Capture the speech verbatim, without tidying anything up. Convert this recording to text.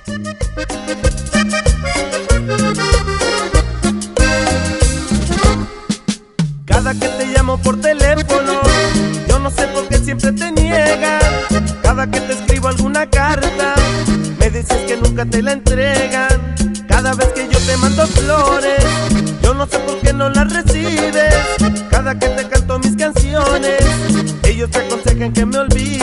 Cada que te llamo por teléfono, yo no sé por qué siempre te niegas. Cada que te escribo alguna carta, me dices que nunca te la entregan. Cada vez que yo te mando flores, yo no sé por qué no las recibes. Cada que te canto mis canciones, ellos te aconsejan que me olvides.